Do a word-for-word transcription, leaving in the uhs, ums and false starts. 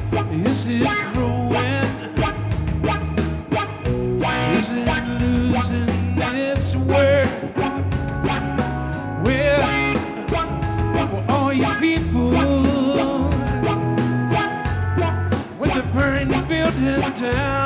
Is it growing? Is it losing its worth? Where were all you people when they burned the building down?